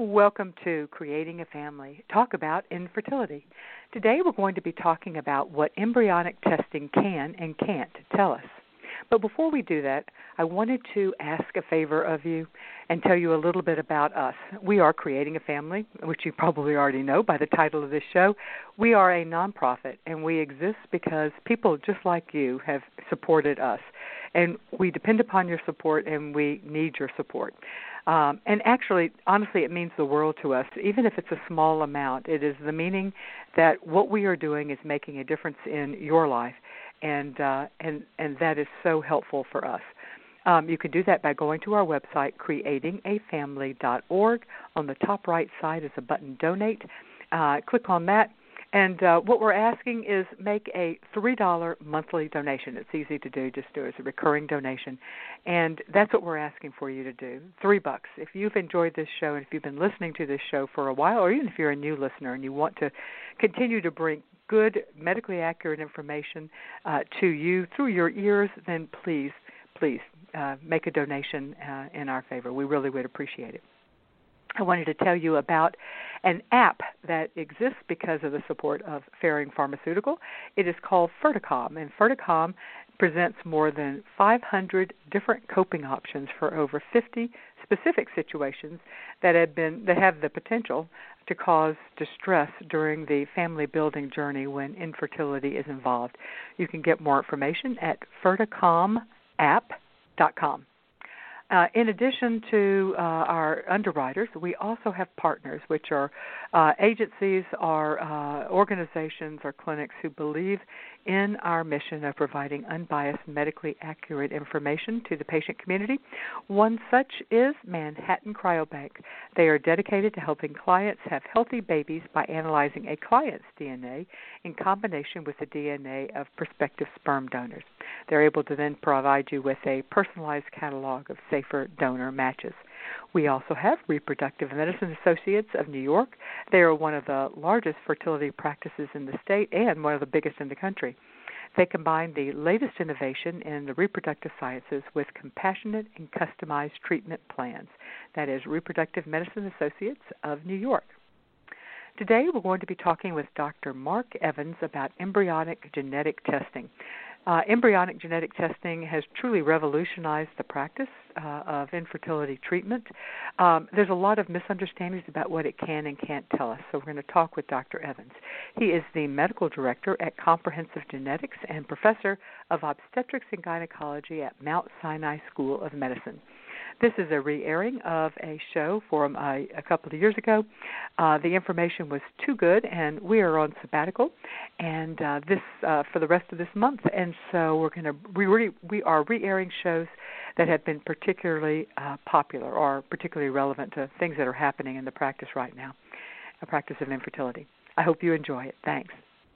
Welcome to Creating a Family. Talk about infertility. Today we're going to be talking about what embryonic testing can and can't tell us. But before we do that, I wanted to ask a favor of you and tell you a little bit about us. We are Creating a Family, which you probably already know by the title of this show. We are a nonprofit, and we exist because people just like you have supported us. And we depend upon your support, and we need your support. And actually, honestly, it means the world to us. Even if it's a small amount, it is the meaning that what we are doing is making a difference in your life, and that is so helpful for us. You can do that by going to our website, creatingafamily.org. On the top right side is a button, Donate. Click on that. And what we're asking is make a $3 monthly donation. It's easy to do. Just do it as a recurring donation. And that's what we're asking for you to do, $3. If you've enjoyed this show and if you've been listening to this show for a while, or even if you're a new listener and you want to continue to bring good, medically accurate information to you through your ears, then please make a donation in our favor. We really would appreciate it. I wanted to tell you about an app that exists because of the support of Ferring Pharmaceutical. It is called Ferticom, and Ferticom presents more than 500 different coping options for over 50 specific situations that have the potential to cause distress during the family building journey when infertility is involved. You can get more information at ferticomapp.com. In addition to our underwriters, we also have partners, which are agencies, are organizations, or clinics who believe in our mission of providing unbiased, medically accurate information to the patient community. One such is Manhattan Cryobank. They are dedicated to helping clients have healthy babies by analyzing a client's DNA in combination with the DNA of prospective sperm donors. They're able to then provide you with a personalized catalog of safer donor matches. We also have Reproductive Medicine Associates of New York. They are one of the largest fertility practices in the state and one of the biggest in the country. They combine the latest innovation in the reproductive sciences with compassionate and customized treatment plans. That is Reproductive Medicine Associates of New York. Today we're going to be talking with Dr. Mark Evans about embryonic genetic testing. Embryonic genetic testing has truly revolutionized the practice of infertility treatment. There's a lot of misunderstandings about what it can and can't tell us, so we're going to talk with Dr. Evans. He is the medical director at Comprehensive Genetics and professor of obstetrics and gynecology at Mount Sinai School of Medicine. This is a re-airing of a show from a couple of years ago. The information was too good, and we are on sabbatical, and this for the rest of this month. And so we are re-airing shows that have been particularly popular or particularly relevant to things that are happening in the practice right now, a practice of infertility. I hope you enjoy it. Thanks.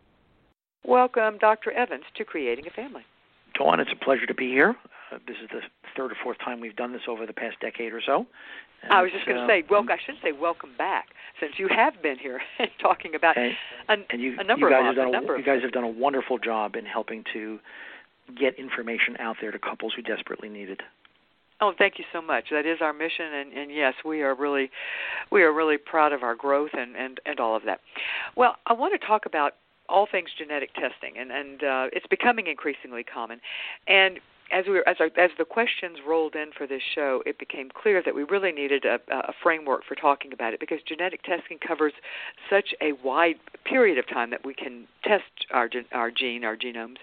Welcome, Dr. Evans, to Creating a Family. Dawn, it's a pleasure to be here. This is the third or fourth time we've done this over the past decade or so. And I was just going to say, I should say welcome back, since you have been here talking about a number of You guys have done a wonderful job in helping to get information out there to couples who desperately need it. Oh, thank you so much. That is our mission, and yes, we are really proud of our growth and all of that. Well, I want to talk about all things genetic testing, and it's becoming increasingly common. And as the questions rolled in for this show, it became clear that we really needed a framework for talking about it, because genetic testing covers such a wide period of time that we can test our genome,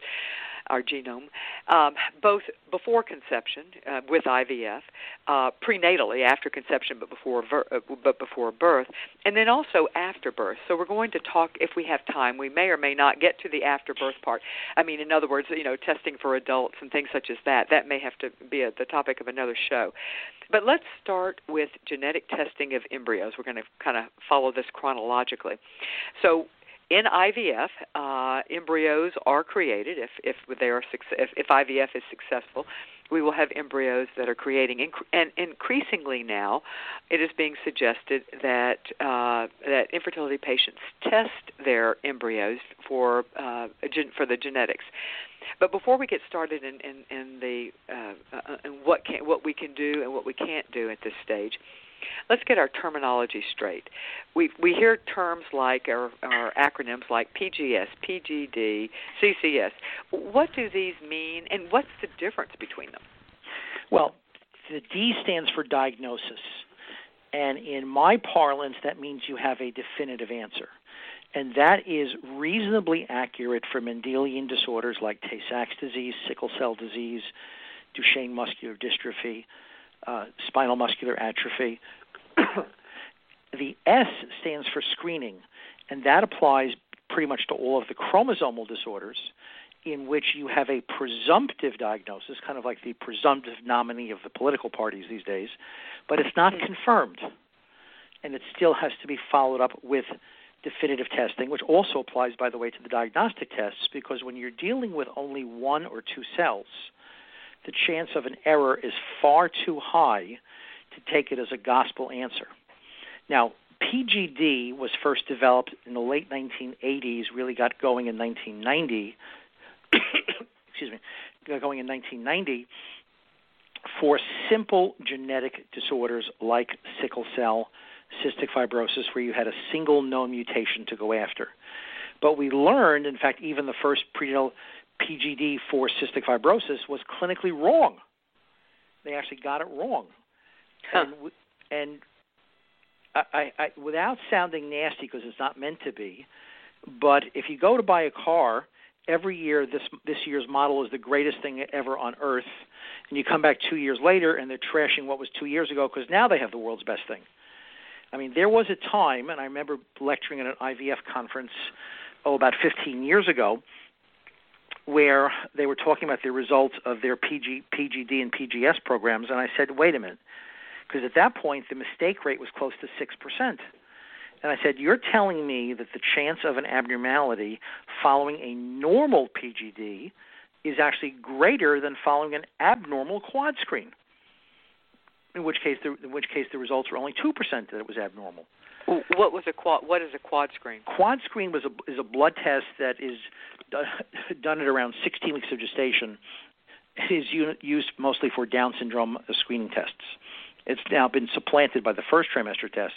both before conception with IVF, prenatally after conception but before birth, and then also after birth. So we're going to talk, if we have time, we may or may not get to the after birth part. I mean, in other words, testing for adults and things such as that. That may have to be the topic of another show. But let's start with genetic testing of embryos. We're going to kind of follow this chronologically. So in IVF, embryos are created. If IVF is successful, we will have embryos that are creating. And increasingly now, it is being suggested that infertility patients test their embryos for the genetics. But before we get started in what we can do and what we can't do at this stage, let's get our terminology straight. We hear terms like, or acronyms like PGS, PGD, CCS. What do these mean, and what's the difference between them? Well, the D stands for diagnosis. And in my parlance, that means you have a definitive answer. And that is reasonably accurate for Mendelian disorders like Tay-Sachs disease, sickle cell disease, Duchenne muscular dystrophy, spinal muscular atrophy. The S stands for screening, and that applies pretty much to all of the chromosomal disorders in which you have a presumptive diagnosis, kind of like the presumptive nominee of the political parties these days, but it's not confirmed. And it still has to be followed up with definitive testing, which also applies, by the way, to the diagnostic tests, because when you're dealing with only one or two cells, the chance of an error is far too high to take it as a gospel answer. Now, PGD was first developed in the late 1980s, really got going in 1990, going in 1990 for simple genetic disorders like sickle cell, cystic fibrosis, where you had a single known mutation to go after. But we learned, in fact, even the first prenatal PGD for cystic fibrosis was clinically wrong. They actually got it wrong. Huh. And I, without sounding nasty, because it's not meant to be, but if you go to buy a car, every year this year's model is the greatest thing ever on earth, and you come back 2 years later and they're trashing what was 2 years ago because now they have the world's best thing. I mean, there was a time, and I remember lecturing at an IVF conference, about 15 years ago, where they were talking about the results of their PGD and PGS programs, and I said, wait a minute, because at that point the mistake rate was close to 6%. And I said, you're telling me that the chance of an abnormality following a normal PGD is actually greater than following an abnormal quad screen, in which case the results were only 2% that it was abnormal. What is a quad screen? Quad screen is a blood test that is done at around 16 weeks of gestation. It is used mostly for Down syndrome screening tests. It's now been supplanted by the first trimester tests.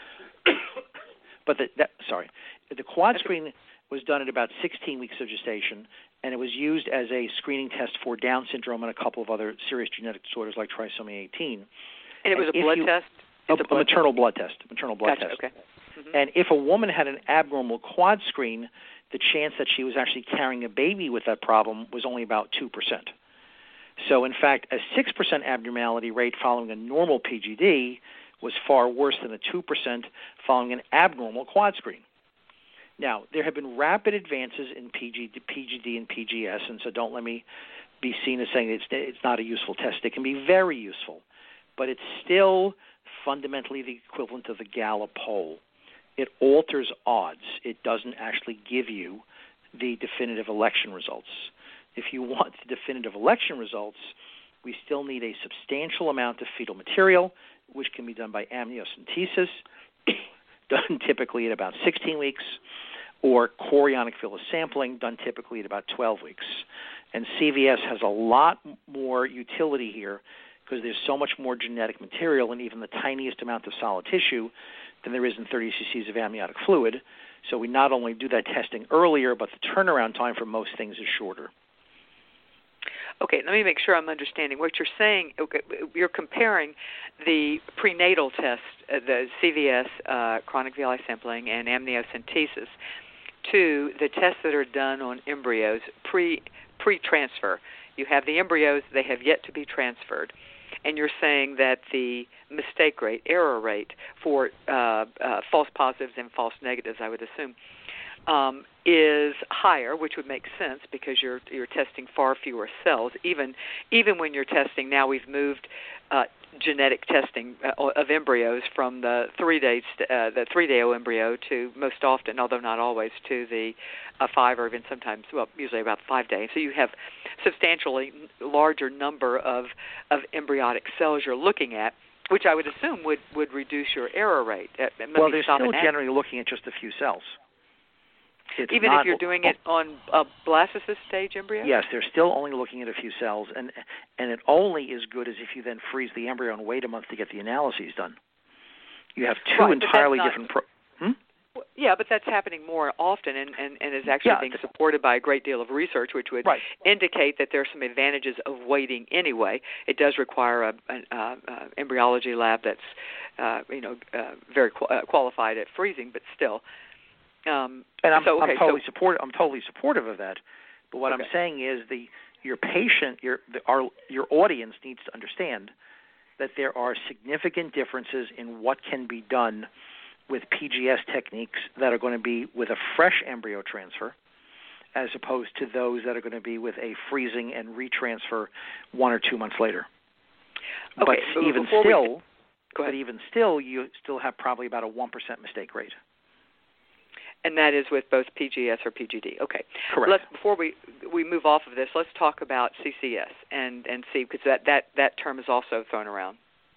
But the quad screen was done at about 16 weeks of gestation, and it was used as a screening test for Down syndrome and a couple of other serious genetic disorders like trisomy 18. And it was a blood test? A maternal blood test. Gotcha. Okay. Mm-hmm. And if a woman had an abnormal quad screen, the chance that she was actually carrying a baby with that problem was only about 2%. So, in fact, a 6% abnormality rate following a normal PGD was far worse than a 2% following an abnormal quad screen. Now, there have been rapid advances in PGD and PGS, and so don't let me be seen as saying it's not a useful test. It can be very useful, but it's still fundamentally the equivalent of the Gallup poll. It alters odds. It doesn't actually give you the definitive election results. If you want the definitive election results, we still need a substantial amount of fetal material, which can be done by amniocentesis, done typically at about 16 weeks, or chorionic villus sampling, done typically at about 12 weeks. And CVS has a lot more utility here because there's so much more genetic material and even the tiniest amount of solid tissue than there is in 30 cc's of amniotic fluid. So we not only do that testing earlier, but the turnaround time for most things is shorter. Okay, let me make sure I'm understanding. What you're saying, you're comparing the prenatal test, the CVS, chronic villi sampling, and amniocentesis, to the tests that are done on embryos pre-transfer. You have the embryos, they have yet to be transferred. And you're saying that the mistake rate, error rate for false positives and false negatives, I would assume, is higher, which would make sense because you're testing far fewer cells. Even when you're testing, now we've moved genetic testing of embryos from the 3-day embryo to most often, although not always, to the 5 or even sometimes, usually about 5 days. So you have substantially larger number of embryonic cells you're looking at, which I would assume would reduce your error rate. Well, they're still generally looking at just a few cells. Even if you're doing it on a blastocyst stage embryo? Yes, they're still only looking at a few cells, and it only is good as if you then freeze the embryo and wait a month to get the analyses done. You have two entirely different Yeah, but that's happening more often and is actually being supported by a great deal of research, which would indicate that there are some advantages of waiting anyway. It does require an embryology lab that's very qualified at freezing, but still. And I'm totally supportive of that. But what I'm saying is your patient, your audience needs to understand that there are significant differences in what can be done with PGS techniques that are going to be with a fresh embryo transfer as opposed to those that are going to be with a freezing and retransfer 1 or 2 months later. Okay, but even still, you still have probably about a 1% mistake rate. And that is with both PGS or PGD. Okay. Correct. Before we move off of this, let's talk about CCS and see, because that term is also thrown around.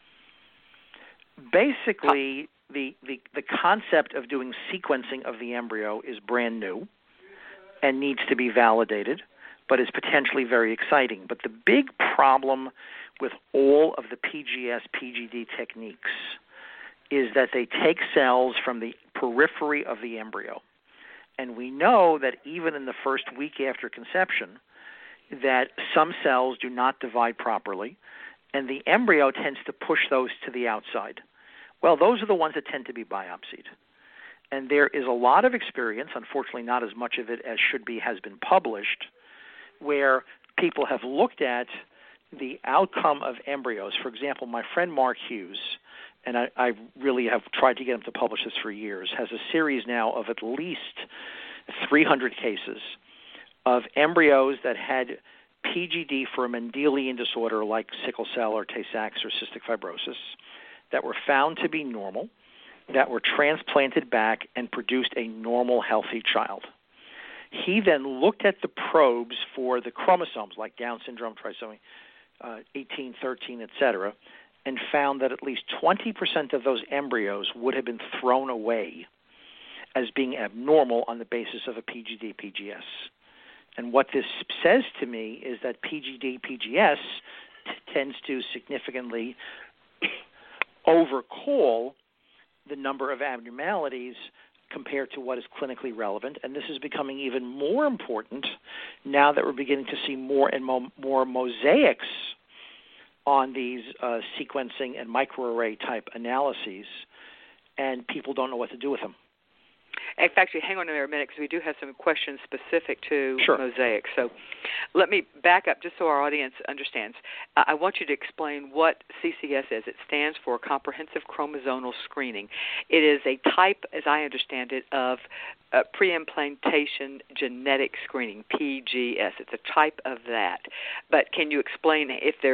Basically, the concept of doing sequencing of the embryo is brand new and needs to be validated, but is potentially very exciting. But the big problem with all of the PGS, PGD techniques is that they take cells from the periphery of the embryo. And we know that even in the first week after conception, that some cells do not divide properly, and the embryo tends to push those to the outside. Well, those are the ones that tend to be biopsied. And there is a lot of experience, unfortunately not as much of it as should be has been published, where people have looked at the outcome of embryos. For example, my friend Mark Hughes, and I really have tried to get him to publish this for years, has a series now of at least 300 cases of embryos that had PGD for a Mendelian disorder like sickle cell or Tay-Sachs or cystic fibrosis that were found to be normal, that were transplanted back and produced a normal, healthy child. He then looked at the probes for the chromosomes like Down syndrome, trisomy 18, 13, etc., and found that at least 20% of those embryos would have been thrown away as being abnormal on the basis of a PGD, PGS. And what this says to me is that PGD, PGS tends to significantly overcall the number of abnormalities compared to what is clinically relevant. And this is becoming even more important now that we're beginning to see more and more mosaics on these sequencing and microarray type analyses, and people don't know what to do with them. In fact, hang on there a minute because we do have some questions specific to mosaics. So let me back up just so our audience understands. I want you to explain what CCS is. It stands for Comprehensive Chromosomal Screening. It is a type, as I understand it, of pre-implantation genetic screening, PGS. It's a type of that. But can you explain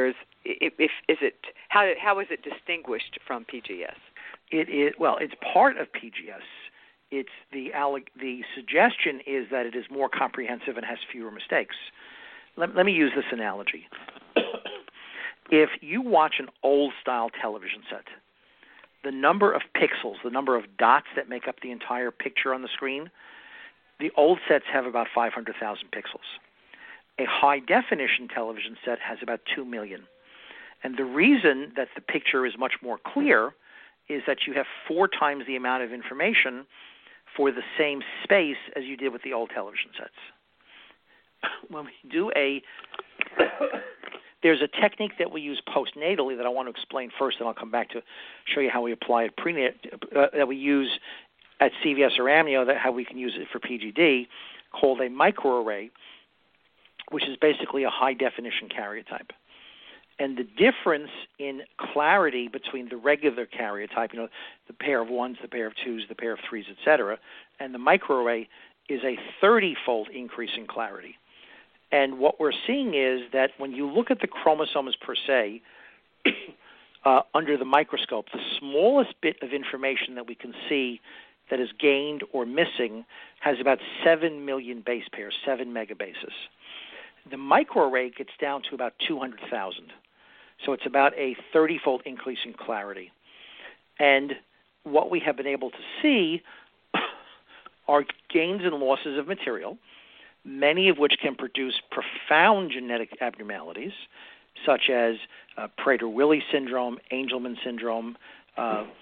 how is it distinguished from PGS? It's part of PGS. It's the suggestion is that it is more comprehensive and has fewer mistakes. Let me use this analogy. If you watch an old-style television set, the number of pixels, the number of dots that make up the entire picture on the screen, the old sets have about 500,000 pixels. A high-definition television set has about 2 million. And the reason that the picture is much more clear is that you have 4 times the amount of information for the same space as you did with the old television sets. When we do there's a technique that we use postnatally that I want to explain first, and I'll come back to show you how we apply it that we use at CVS or Amnio, how we can use it for PGD, called a microarray, which is basically a high-definition karyotype. And the difference in clarity between the regular karyotype, the pair of 1s, the pair of 2s, the pair of 3s, etc., and the microarray is a 30-fold increase in clarity. And what we're seeing is that when you look at the chromosomes per se, under the microscope, the smallest bit of information that we can see that is gained or missing has about 7 million base pairs, 7 megabases. The microarray gets down to about 200,000. So it's about a 30-fold increase in clarity. And what we have been able to see are gains and losses of material, many of which can produce profound genetic abnormalities, such as Prader-Willi syndrome, Angelman syndrome,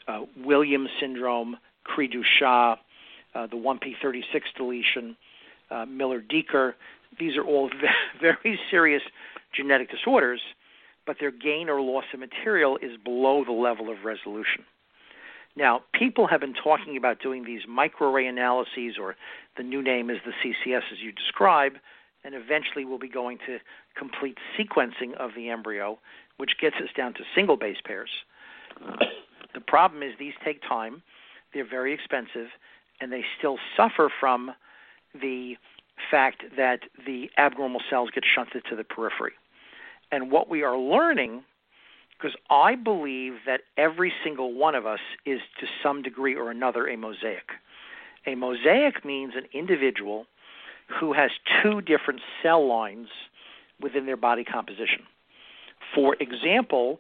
Williams syndrome, Cri-du-Chat, the 1p36 deletion, Miller-Dieker. These are all very serious genetic disorders, but their gain or loss of material is below the level of resolution. Now, people have been talking about doing these microarray analyses, or the new name is the CCS as you describe, and eventually we'll be going to complete sequencing of the embryo, which gets us down to single base pairs. The problem is these take time, they're very expensive, and they still suffer from the fact that the abnormal cells get shunted to the periphery. And what we are learning, because I believe that every single one of us is to some degree or another a mosaic. A mosaic means an individual who has two different cell lines within their body composition. For example,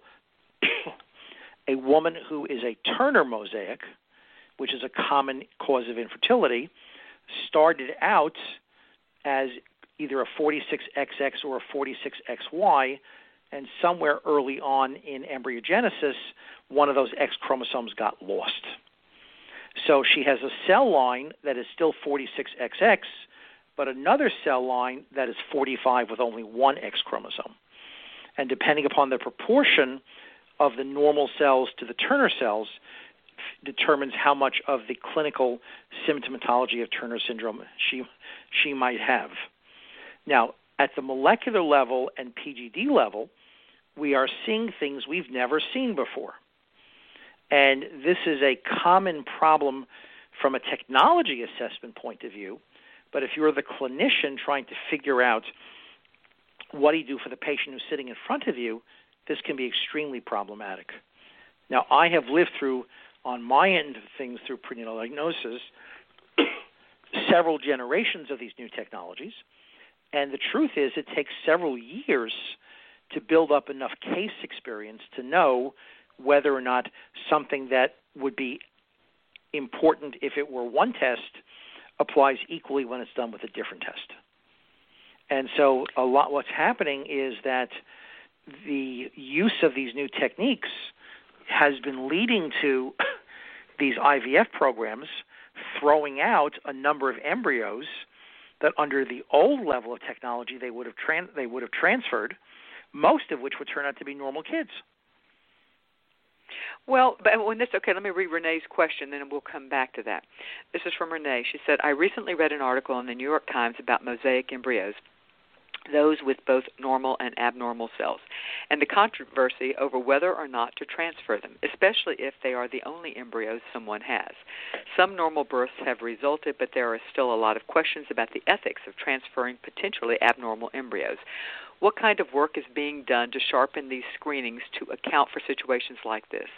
a woman who is a Turner mosaic, which is a common cause of infertility, started out as either a 46XX or a 46XY, and somewhere early on in embryogenesis, one of those X chromosomes got lost. So she has a cell line that is still 46XX, but another cell line that is 45 with only one X chromosome. And depending upon the proportion of the normal cells to the Turner cells, determines how much of the clinical symptomatology of Turner syndrome she might have. Now, at the molecular level and PGD level, we are seeing things we've never seen before. And this is a common problem from a technology assessment point of view, but if you're the clinician trying to figure out what do you do for the patient who's sitting in front of you, this can be extremely problematic. Now, I have lived through, on my end of things, through prenatal diagnosis, several generations of these new technologies, and the truth is it takes several years to build up enough case experience to know whether or not something that would be important if it were one test applies equally when it's done with a different test. And so what's happening is that the use of these new techniques has been leading to these IVF programs throwing out a number of embryos that under the old level of technology they would have transferred, most of which would turn out to be normal kids. Well, but when this, okay, let me read Renee's question, then we'll come back to that. This is from Renee. She said, I recently read an article in the New York Times about mosaic embryos, those with both normal and abnormal cells, and the controversy over whether or not to transfer them, especially if they are the only embryos someone has. Some normal births have resulted, but there are still a lot of questions about the ethics of transferring potentially abnormal embryos. What kind of work is being done to sharpen these screenings to account for situations like this?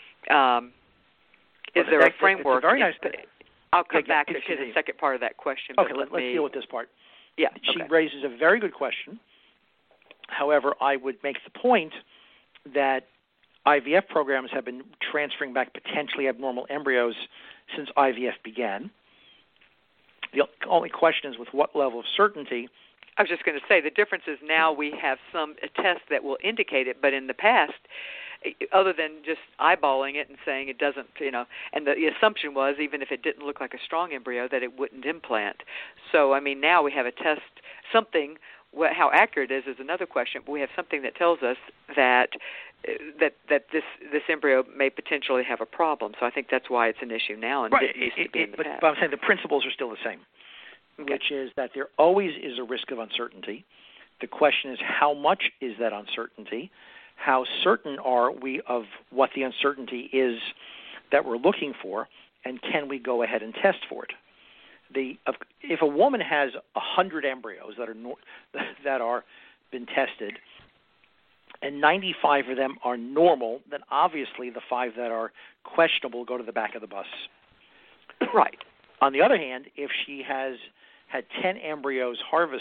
Is there a framework? Very nice. I'll come back to the second part of that question. Okay, let's deal with this part. Yeah, She raises a very good question. However, I would make the point that IVF programs have been transferring back potentially abnormal embryos since IVF began. The only question is with what level of certainty. I was just going to say the difference is now we have a test that will indicate it, but in the past, other than just eyeballing it and saying it doesn't, and the assumption was even if it didn't look like a strong embryo that it wouldn't implant. So, I mean, now we have a test, something, how accurate it is another question, but we have something that tells us that this embryo may potentially have a problem. So I think that's why it's an issue now and right. It used to be in the past. But I'm saying the principles are still the same, which is that there always is a risk of uncertainty. The question is how much is that uncertainty? How certain are we of what the uncertainty is that we're looking for, and can we go ahead and test for it? If a woman has 100 embryos that are been tested, and 95 of them are normal, then obviously the 5 that are questionable go to the back of the bus. Right. On the other hand, if she has had 10 embryos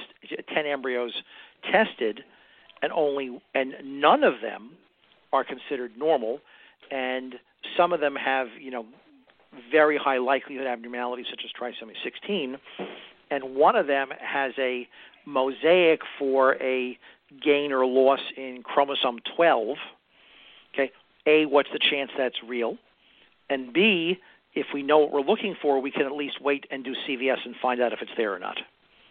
tested, and none of them are considered normal, and some of them have, very high likelihood abnormalities such as trisomy 16, and one of them has a mosaic for a gain or loss in chromosome 12. Okay, A, what's the chance that's real? And B, if we know what we're looking for, we can at least wait and do CVS and find out if it's there or not.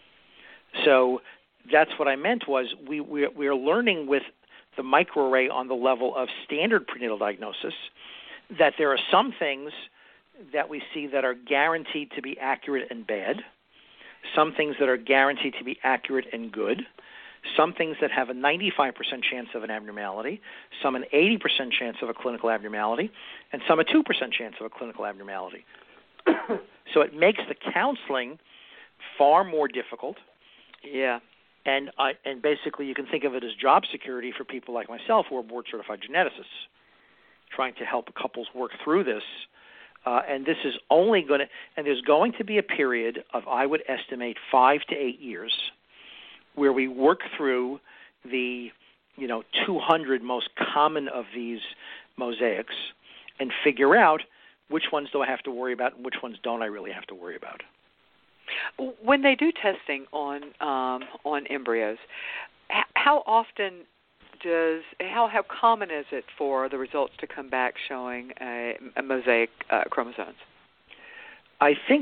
So that's what I meant was we are learning with the microarray on the level of standard prenatal diagnosis that there are some things that we see that are guaranteed to be accurate and bad, some things that are guaranteed to be accurate and good, some things that have a 95% chance of an abnormality, some an 80% chance of a clinical abnormality, and some a 2% chance of a clinical abnormality. So it makes the counseling far more difficult. Yeah. And basically you can think of it as job security for people like myself who are board-certified geneticists trying to help couples work through this. And this is only going to – and there's going to be a period of, I would estimate, 5 to 8 years where we work through the 200 most common of these mosaics and figure out which ones do I have to worry about and which ones don't I really have to worry about. When they do testing on embryos, how often how common is it for the results to come back showing a mosaic chromosomes? I think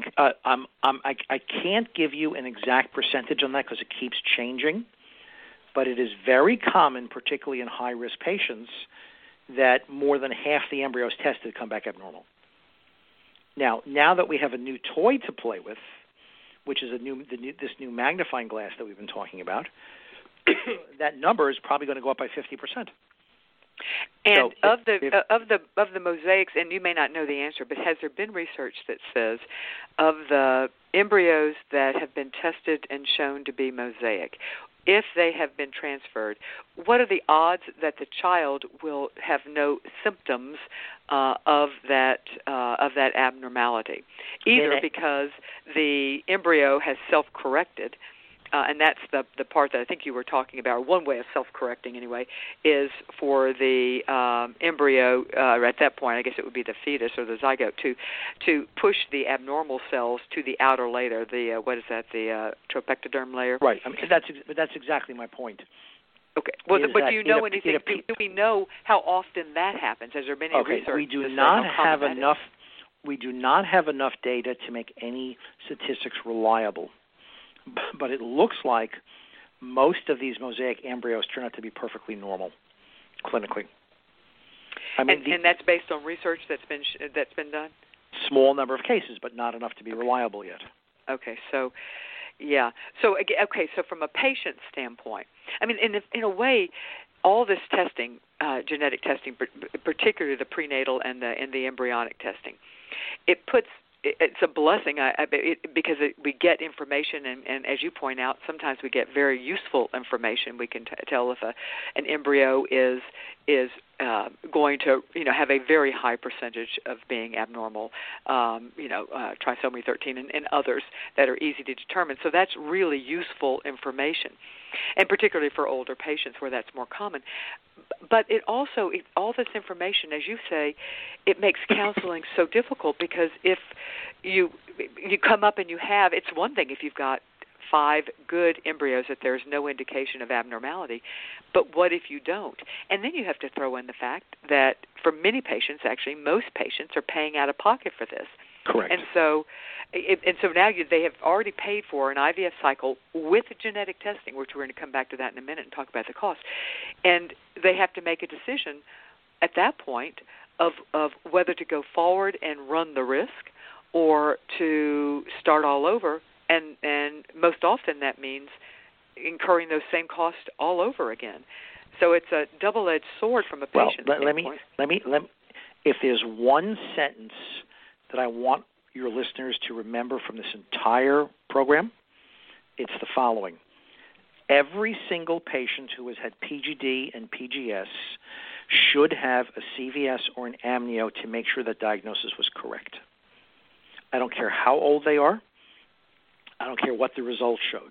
I can't give you an exact percentage on that because it keeps changing, but it is very common, particularly in high-risk patients, that more than half the embryos tested come back abnormal. Now that we have a new toy to play with, which is this new magnifying glass that we've been talking about, that number is probably going to go up by 50%. And so of the mosaics, and you may not know the answer, but has there been research that says of the embryos that have been tested and shown to be mosaic, if they have been transferred, what are the odds that the child will have no symptoms of that abnormality, either because the embryo has self-corrected? And that's the part that I think you were talking about, or one way of self-correcting anyway, is for the embryo, at that point, I guess it would be the fetus or the zygote, to push the abnormal cells to the outer layer, the tropectoderm layer? Right. I mean, that's exactly my point. Okay. Well, but do you know anything? Do we know how often that happens? Has there been any research? We do not have enough. We do not have enough data to make any statistics reliable. But it looks like most of these mosaic embryos turn out to be perfectly normal, clinically. I mean, and that's based on research that's been done. Small number of cases, but not enough to be reliable yet. Okay, so yeah, so from a patient standpoint, I mean, in a way, all this testing, genetic testing, particularly the prenatal and the embryonic testing, it's a blessing because we get information, and as you point out, sometimes we get very useful information. We can tell if an embryo is going to have a very high percentage of being abnormal, trisomy 13 and others that are easy to determine. So that's really useful information, and particularly for older patients where that's more common. But it also, all this information, as you say, it makes counseling so difficult because if you come up and it's one thing if you've got 5 good embryos that there's no indication of abnormality, but what if you don't? And then you have to throw in the fact that for many patients, actually most patients are paying out of pocket for this. Correct. And so now they have already paid for an IVF cycle with genetic testing, which we're going to come back to that in a minute and talk about the cost. And they have to make a decision at that point of whether to go forward and run the risk or to start all over. And most often that means incurring those same costs all over again. So it's a double-edged sword from a patient standpoint. Let me. If there's one sentence that I want your listeners to remember from this entire program, it's the following. Every single patient who has had PGD and PGS should have a CVS or an amnio to make sure that diagnosis was correct. I don't care how old they are. I don't care what the results showed.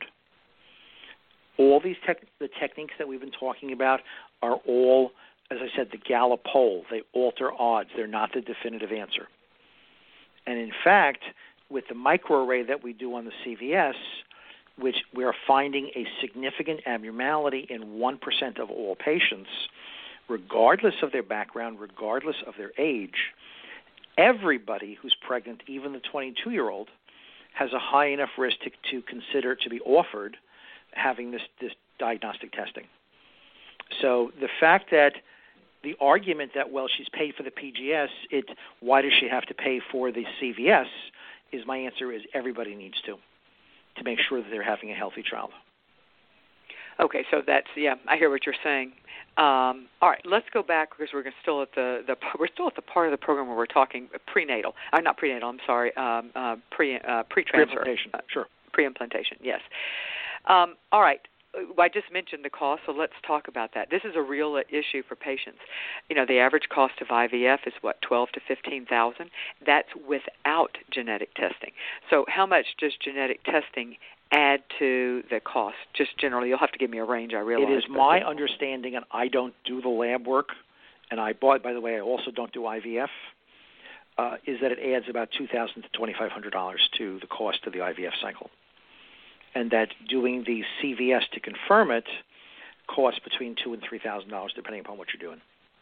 All these the techniques that we've been talking about are all, as I said, the Gallup poll. They alter odds. They're not the definitive answer. And in fact, with the microarray that we do on the CVS, which we are finding a significant abnormality in 1% of all patients, regardless of their background, regardless of their age, everybody who's pregnant, even the 22-year-old, has a high enough risk to consider to be offered having this diagnostic testing. So the fact that the argument that, well, she's paid for the PGS, why does she have to pay for the CVS, is my answer is everybody needs to make sure that they're having a healthy child. Okay, so that's, I hear what you're saying. All right, let's go back because we're still at we're still at the part of the program where we're talking prenatal. Not prenatal. I'm sorry. Pre-transfer. Pre-implantation. Sure. Pre-implantation. Yes. All right. I just mentioned the cost, so let's talk about that. This is a real issue for patients. The average cost of IVF is what, $12,000 to $15,000. That's without genetic testing. So, how much does genetic testing add to the cost? Just generally, you'll have to give me a range. I realize. It is my understanding, and I don't do the lab work, and by the way, I also don't do IVF. Is that it adds about $2,000 to $2,500 to the cost of the IVF cycle. And that doing the CVS to confirm it costs between $2,000 and $3,000, depending upon what you're doing.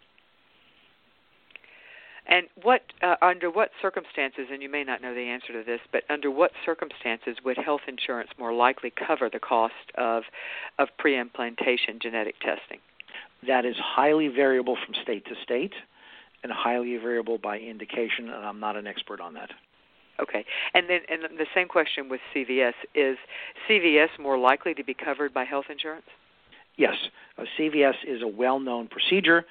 And under what circumstances, and you may not know the answer to this, but under what circumstances would health insurance more likely cover the cost of pre-implantation genetic testing? That is highly variable from state to state and highly variable by indication, and I'm not an expert on that. Okay. And the same question with CVS. Is CVS more likely to be covered by health insurance? Yes. CVS is a well-known procedure.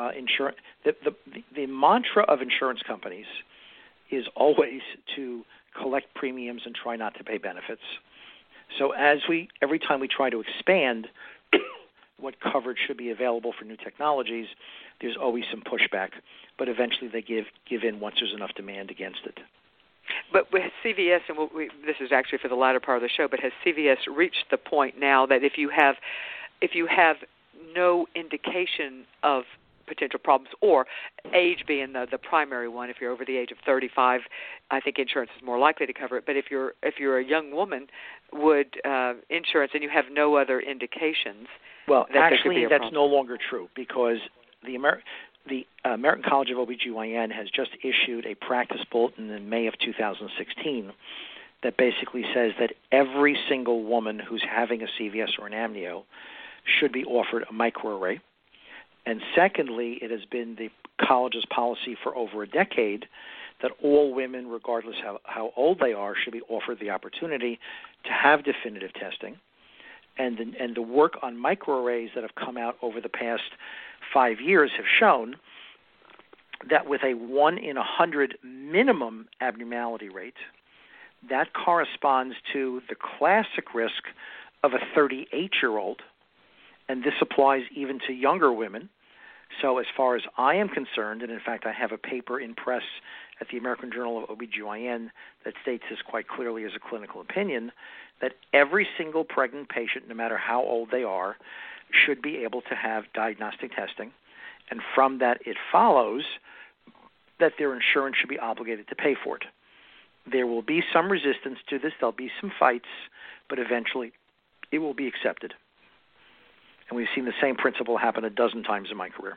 The mantra of insurance companies is always to collect premiums and try not to pay benefits. So every time we try to expand what coverage should be available for new technologies, there's always some pushback. But eventually they give in once there's enough demand against it. But with CVS, and this is actually for the latter part of the show, but has CVS reached the point now that if you have no indication of potential problems, or age being the primary one, if you're over the age of 35, I think insurance is more likely to cover it. But if you're a young woman, would insurance, and you have no other indications? Well, actually, that's no longer true, because the American College of OBGYN has just issued a practice bulletin in May of 2016 that basically says that every single woman who's having a CVS or an amnio should be offered a microarray. And secondly, it has been the college's policy for over a decade that all women, regardless how old they are, should be offered the opportunity to have definitive testing. And the work on microarrays that have come out over the past 5 years have shown that with a 1 in 100 minimum abnormality rate, that corresponds to the classic risk of a 38-year-old, and this applies even to younger women. So as far as I am concerned, and in fact I have a paper in press at the American Journal of OBGYN that states this quite clearly as a clinical opinion, that every single pregnant patient, no matter how old they are, should be able to have diagnostic testing. And from that, it follows that their insurance should be obligated to pay for it. There will be some resistance to this. There'll be some fights, but eventually it will be accepted. And we've seen the same principle happen a dozen times in my career.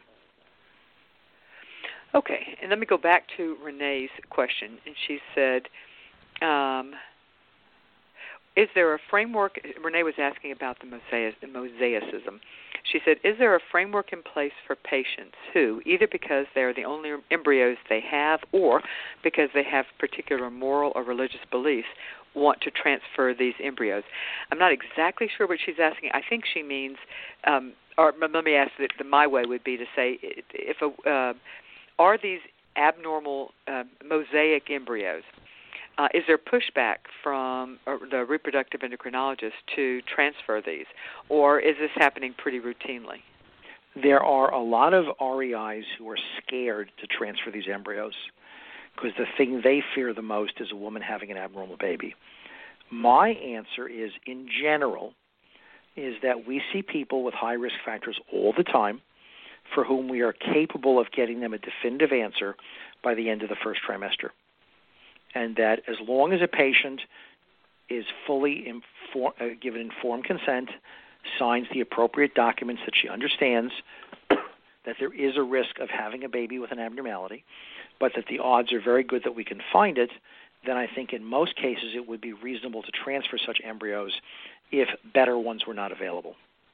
Okay, and let me go back to Renee's question. And she said, is there a framework? Renee was asking about the mosaicism. She said, is there a framework in place for patients who, either because they're the only embryos they have or because they have particular moral or religious beliefs, want to transfer these embryos? I'm not exactly sure what she's asking. I think she means, or let me ask it, my way would be to say, are these abnormal mosaic embryos, is there pushback from the reproductive endocrinologist to transfer these, or is this happening pretty routinely? There are a lot of REIs who are scared to transfer these embryos because the thing they fear the most is a woman having an abnormal baby. My answer is, in general, is that we see people with high risk factors all the time for whom we are capable of getting them a definitive answer by the end of the first trimester. And that as long as a patient is fully given informed consent, signs the appropriate documents that she understands, that there is a risk of having a baby with an abnormality, but that the odds are very good that we can find it, then I think in most cases it would be reasonable to transfer such embryos if better ones were not available.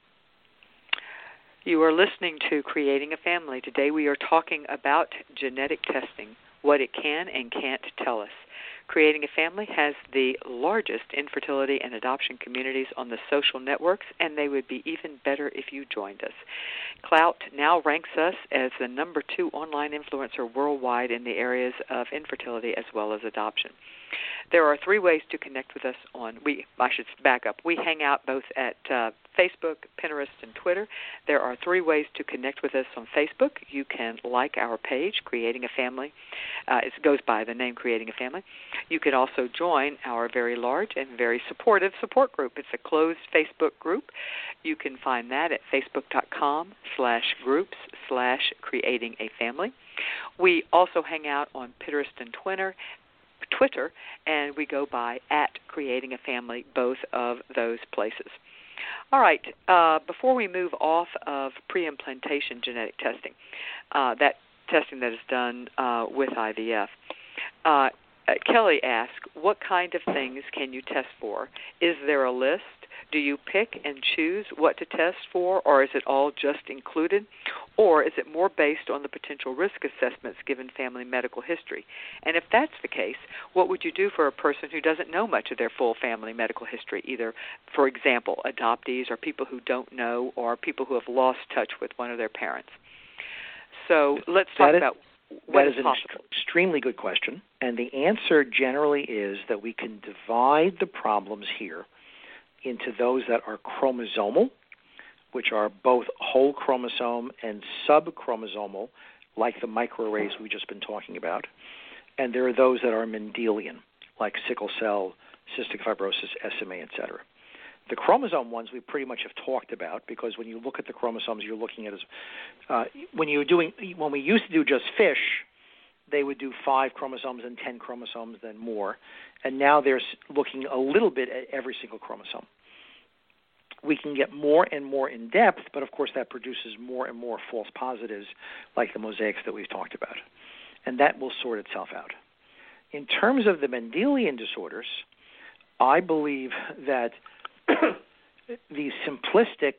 You are listening to Creating a Family. Today we are talking about genetic testing, what it can and can't tell us. Creating a Family has the largest infertility and adoption communities on the social networks, and they would be even better if you joined us. Klout now ranks us as the number 2 online influencer worldwide in the areas of infertility as well as adoption. There are 3 ways to connect with us I should back up. We hang out both at Facebook, Pinterest, and Twitter. There are 3 ways to connect with us on Facebook. You can like our page, Creating a Family. It goes by the name Creating a Family. You can also join our very large and very supportive support group. It's a closed Facebook group. You can find that at facebook.com/groups/creatingafamily. We also hang out on Pinterest and Twitter, and we go by @CreatingAFamily, both of those places. All right, before we move off of pre-implantation genetic testing, that testing that is done with IVF, Kelly asked, what kind of things can you test for? Is there a list? Do you pick and choose what to test for, or is it all just included? Or is it more based on the potential risk assessments given family medical history? And if that's the case, what would you do for a person who doesn't know much of their full family medical history, either, for example, adoptees or people who don't know or people who have lost touch with one of their parents? So let's talk about what is possible. That is an extremely good question, and the answer generally is that we can divide the problems here into those that are chromosomal, which are both whole chromosome and subchromosomal, like the microarrays we've just been talking about. And there are those that are Mendelian, like sickle cell, cystic fibrosis, SMA, etc. The chromosome ones we pretty much have talked about, because when you look at the chromosomes, you're looking at when we used to do just fish, they would do 5 chromosomes and 10 chromosomes, then more. And now they're looking a little bit at every single chromosome. We can get more and more in depth, but of course that produces more and more false positives like the mosaics that we've talked about. And that will sort itself out. In terms of the Mendelian disorders, I believe that the simplistic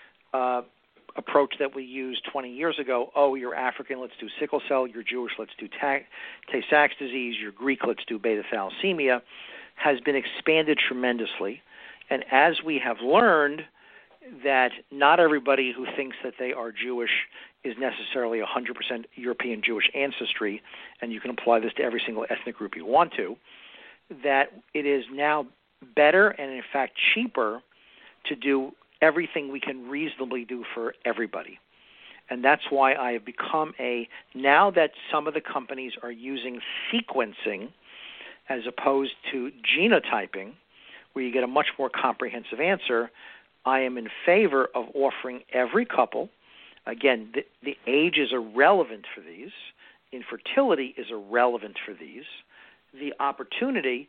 approach that we used 20 years ago, you're African, let's do sickle cell, you're Jewish, let's do Tay-Sachs disease, you're Greek, let's do beta thalassemia, has been expanded tremendously. And as we have learned that not everybody who thinks that they are Jewish is necessarily 100% European Jewish ancestry, and you can apply this to every single ethnic group you want to, that it is now better and, in fact, cheaper to do everything we can reasonably do for everybody. And that's why I have become now that some of the companies are using sequencing as opposed to genotyping, where you get a much more comprehensive answer, I am in favor of offering every couple. Again, the age is irrelevant for these. Infertility is irrelevant for these. The opportunity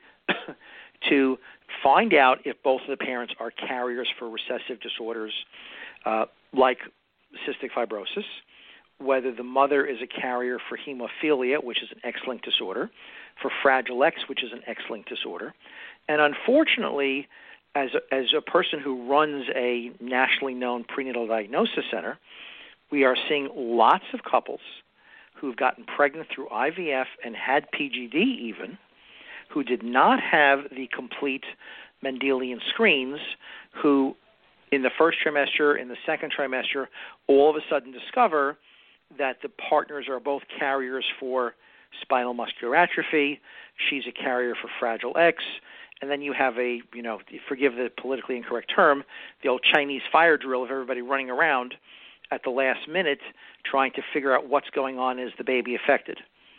to find out if both of the parents are carriers for recessive disorders like cystic fibrosis, whether the mother is a carrier for hemophilia, which is an X-linked disorder, for Fragile X, which is an X-linked disorder. And unfortunately, as a person who runs a nationally known prenatal diagnosis center, we are seeing lots of couples who've gotten pregnant through IVF and had PGD even, who did not have the complete Mendelian screens, who in the first trimester, in the second trimester, all of a sudden discover that the partners are both carriers for spinal muscular atrophy. She's a carrier for Fragile X. And then you have forgive the politically incorrect term, the old Chinese fire drill of everybody running around at the last minute trying to figure out what's going on. Is the baby affected?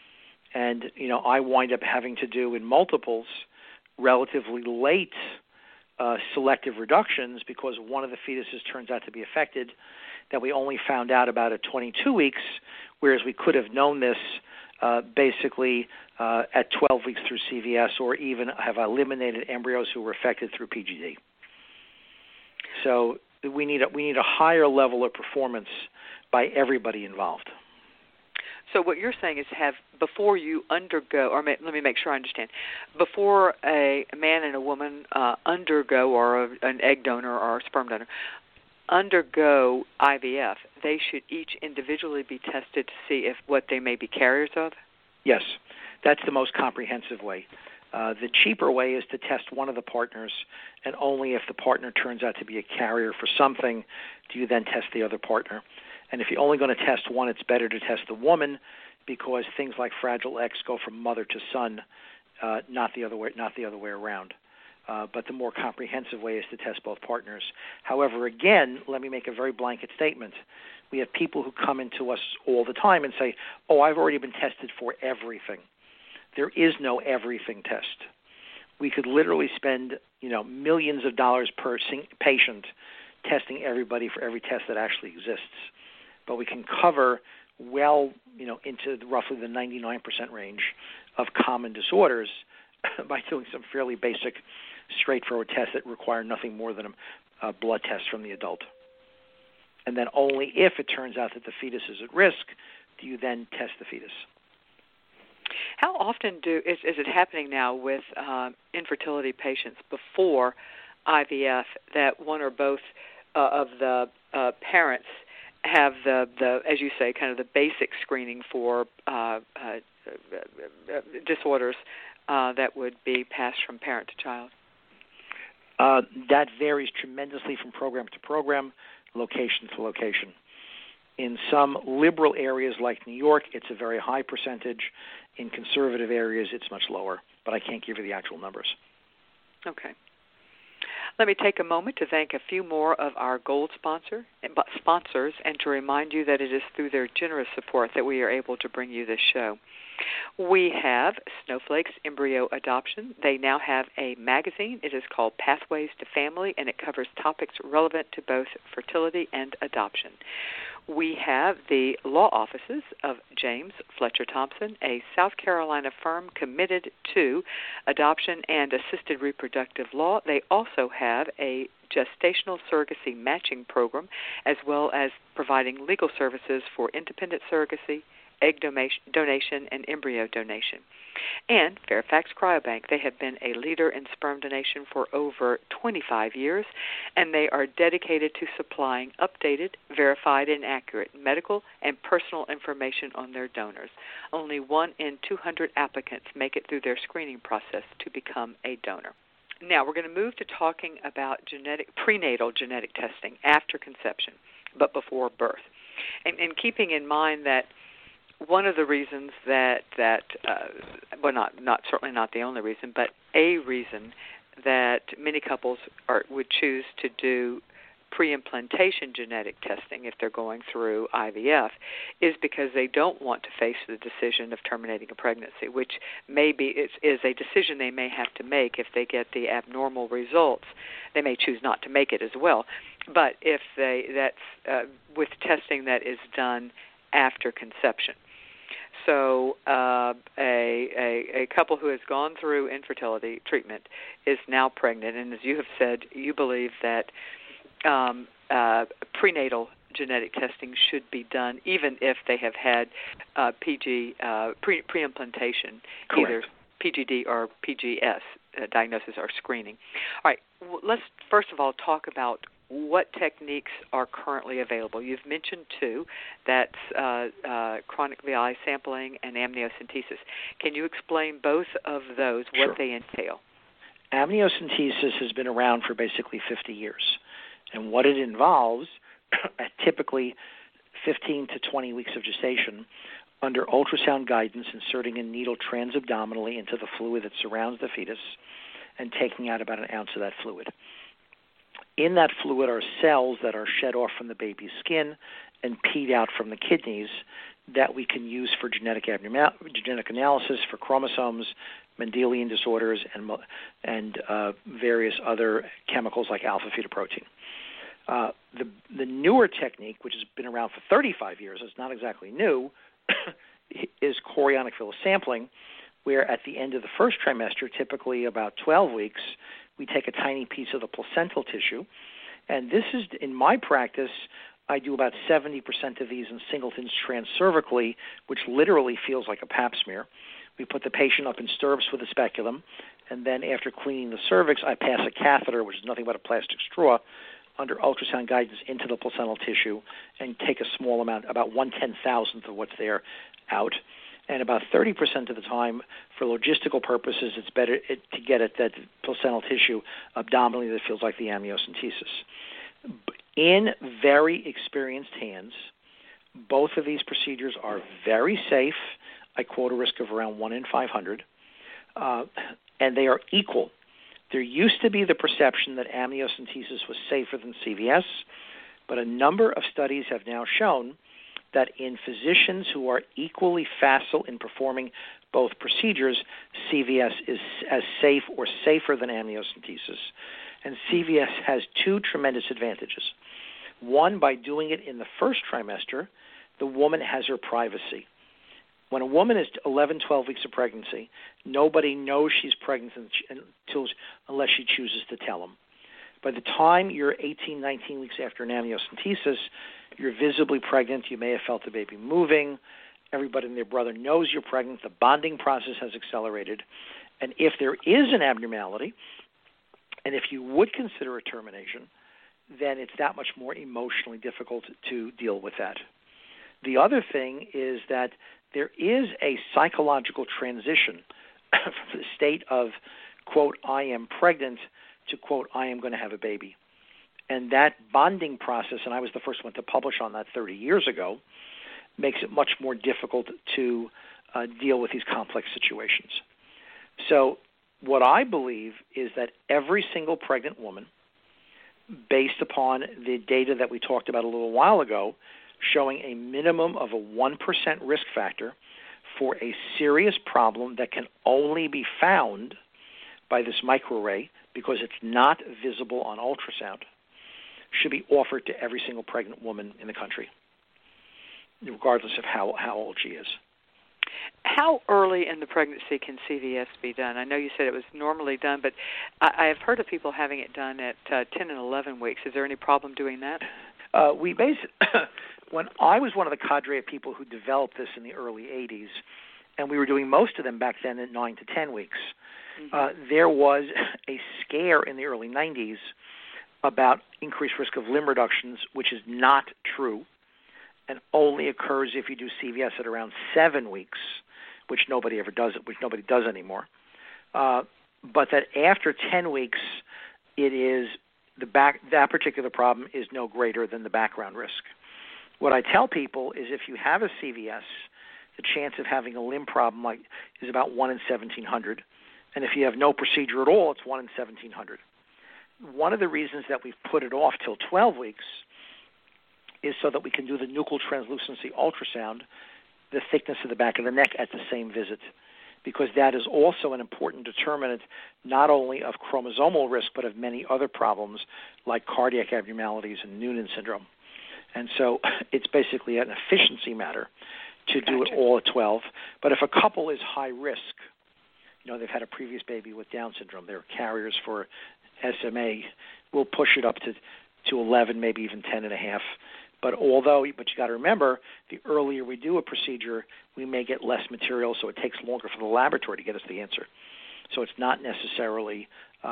And, I wind up having to do in multiples relatively late selective reductions because one of the fetuses turns out to be affected that we only found out about at 22 weeks, whereas we could have known this basically at 12 weeks through CVS, or even have eliminated embryos who were affected through PGD. So we need a higher level of performance by everybody involved. So what you're saying is before you undergo, or let me make sure I understand, before a man and a woman undergo, or an egg donor or a sperm donor, undergo IVF, they should each individually be tested to see what they may be carriers of? Yes, that's the most comprehensive way. The cheaper way is to test one of the partners, and only if the partner turns out to be a carrier for something do you then test the other partner. And if you're only going to test one, it's better to test the woman, because things like Fragile X go from mother to son, not the other way around. But the more comprehensive way is to test both partners. However, again, let me make a very blanket statement. We have people who come into us all the time and say, "Oh, I've already been tested for everything." There is no everything test. We could literally spend, millions of dollars per patient testing everybody for every test that actually exists. But we can cover into roughly the 99% range of common disorders by doing some fairly basic, straightforward tests that require nothing more than a blood test from the adult. And then only if it turns out that the fetus is at risk do you then test the fetus. How often is it happening now with infertility patients before IVF that one or both of the parents have the, as you say, kind of the basic screening for disorders that would be passed from parent to child? That varies tremendously from program to program, location to location. In some liberal areas like New York, it's a very high percentage. In conservative areas, it's much lower, but I can't give you the actual numbers. Okay. Let me take a moment to thank a few more of our gold sponsors and to remind you that it is through their generous support that we are able to bring you this show. We have Snowflake's Embryo Adoption. They now have a magazine. It is called Pathways to Family, and it covers topics relevant to both fertility and adoption. We have the law offices of James Fletcher Thompson, a South Carolina firm committed to adoption and assisted reproductive law. They also have a gestational surrogacy matching program, as well as providing legal services for independent surrogacy, egg donation, and embryo donation. And Fairfax Cryobank, they have been a leader in sperm donation for over 25 years, and they are dedicated to supplying updated, verified, and accurate medical and personal information on their donors. Only 1 in 200 applicants make it through their screening process to become a donor. Now, we're going to move to talking about prenatal genetic testing after conception, but before birth. And keeping in mind that one of the reasons that certainly not the only reason, but a reason that many couples would choose to do pre-implantation genetic testing if they're going through IVF is because they don't want to face the decision of terminating a pregnancy, which maybe is a decision they may have to make if they get the abnormal results. They may choose not to make it as well, but if that's with testing that is done after conception. So a couple who has gone through infertility treatment is now pregnant, and as you have said, you believe that prenatal genetic testing should be done even if they have had pre-implantation, either PGD or PGS diagnosis or screening. All right, let's first of all talk about what techniques are currently available. You've mentioned two, that's chronic VI sampling and amniocentesis. Can you explain both of those, what Sure. they entail? Amniocentesis has been around for basically 50 years. And what it involves, at typically 15 to 20 weeks of gestation, under ultrasound guidance, inserting a needle transabdominally into the fluid that surrounds the fetus and taking out about an ounce of that fluid. In that fluid are cells that are shed off from the baby's skin and peed out from the kidneys that we can use for genetic analysis for chromosomes, Mendelian disorders, and various other chemicals like alpha-fetoprotein. The newer technique, which has been around for 35 years, it's not exactly new, is chorionic villus sampling, where at the end of the first trimester, typically about 12 weeks, we take a tiny piece of the placental tissue. And this is, in my practice, I do about 70% of these in singletons transcervically, which literally feels like a pap smear. We put the patient up in stirrups with a speculum, and then after cleaning the cervix, I pass a catheter, which is nothing but a plastic straw, under ultrasound guidance into the placental tissue and take a small amount, about 1/10,000th of what's there, out. And about 30% of the time, for logistical purposes, it's better to get at that placental tissue abdominally that feels like the amniocentesis. In very experienced hands, both of these procedures are very safe. I quote a risk of around 1 in 500, and they are equal. There used to be the perception that amniocentesis was safer than CVS, but a number of studies have now shown that in physicians who are equally facile in performing both procedures, CVS is as safe or safer than amniocentesis. And CVS has two tremendous advantages. One, by doing it in the first trimester, the woman has her privacy. When a woman is 11, 12 weeks of pregnancy, nobody knows she's pregnant unless she chooses to tell them. By the time you're 18, 19 weeks after an amniocentesis, you're visibly pregnant. You may have felt the baby moving. Everybody and their brother knows you're pregnant. The bonding process has accelerated. And if there is an abnormality, and if you would consider a termination, then it's that much more emotionally difficult to deal with that. The other thing is that there is a psychological transition from the state of, quote, I am pregnant to, quote, I am going to have a baby. And that bonding process, and I was the first one to publish on that 30 years ago, makes it much more difficult to deal with these complex situations. So what I believe is that every single pregnant woman, based upon the data that we talked about a little while ago, showing a minimum of a 1% risk factor for a serious problem that can only be found by this microarray because it's not visible on ultrasound, should be offered to every single pregnant woman in the country, regardless of how old she is. How early in the pregnancy can CVS be done? I know you said it was normally done, but I have heard of people having it done at 10 and 11 weeks. Is there any problem doing that? When I was one of the cadre of people who developed this in the early 80s, and we were doing most of them back then at 9 to 10 weeks, there was a scare in the early 90s about increased risk of limb reductions, which is not true, and only occurs if you do CVS at around 7 weeks, which nobody ever does, which nobody does anymore. But that after 10 weeks, it is that particular problem is no greater than the background risk. What I tell people is if you have a CVS, the chance of having a limb problem is about 1 in 1,700. And if you have no procedure at all, it's 1 in 1,700. One of the reasons that we've put it off till 12 weeks is so that we can do the nuchal translucency ultrasound, the thickness of the back of the neck at the same visit, because that is also an important determinant not only of chromosomal risk but of many other problems like cardiac abnormalities and Noonan syndrome. And so it's basically an efficiency matter to do it all at 12. But if a couple is high risk, they've had a previous baby with Down syndrome, they're carriers for SMA, we'll push it up to 11, maybe even 10 and a half. But you got to remember, the earlier we do a procedure, we may get less material, so it takes longer for the laboratory to get us the answer. So it's not necessarily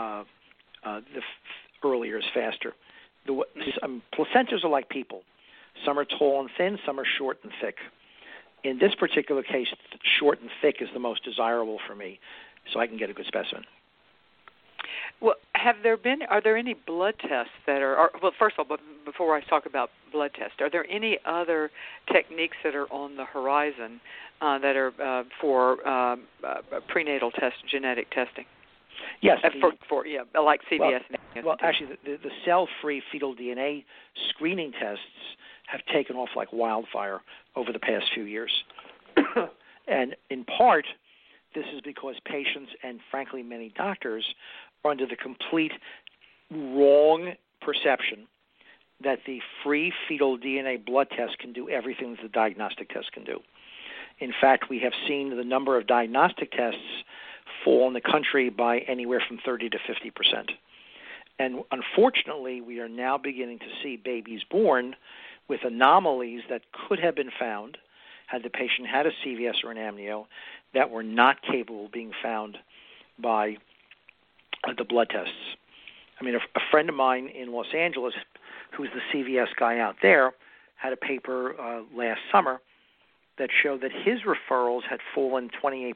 earlier is faster. Placentas are like people. Some are tall and thin, some are short and thick. In this particular case, short and thick is the most desirable for me, so I can get a good specimen. Well, are there any blood tests that first of all, before I talk about blood tests, are there any other techniques that are on the horizon that are for prenatal genetic testing? Yes. Like CVS. Actually, the cell-free fetal DNA screening tests have taken off like wildfire over the past few years. And in part, this is because patients and, frankly, many doctors are under the complete wrong perception that the free fetal DNA blood test can do everything that the diagnostic test can do. In fact, we have seen the number of diagnostic tests fall in the country by anywhere from 30 to 50%. And unfortunately, we are now beginning to see babies born with anomalies that could have been found had the patient had a CVS or an amnio that were not capable of being found by the blood tests. I mean, a friend of mine in Los Angeles, who's the CVS guy out there, had a paper last summer that showed that his referrals had fallen 28%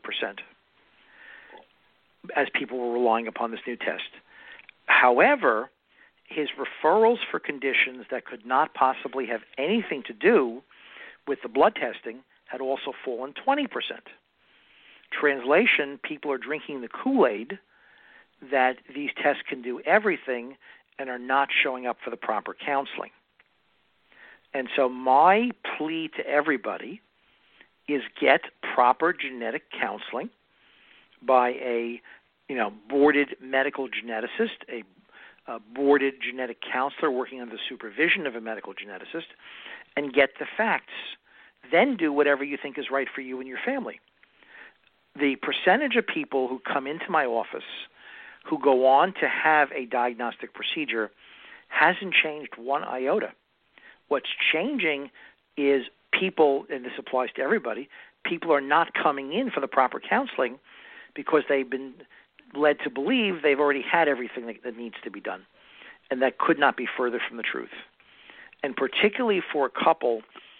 as people were relying upon this new test. However, his referrals for conditions that could not possibly have anything to do with the blood testing had also fallen 20%. Translation, people are drinking the Kool-Aid that these tests can do everything and are not showing up for the proper counseling. And so my plea to everybody is get proper genetic counseling by a boarded medical geneticist, a boarded genetic counselor working under the supervision of a medical geneticist, and get the facts. Then do whatever you think is right for you and your family. The percentage of people who come into my office who go on to have a diagnostic procedure hasn't changed one iota. What's changing is people, and this applies to everybody, people are not coming in for the proper counseling because they've been led to believe they've already had everything that needs to be done. And that could not be further from the truth. And particularly for a couple,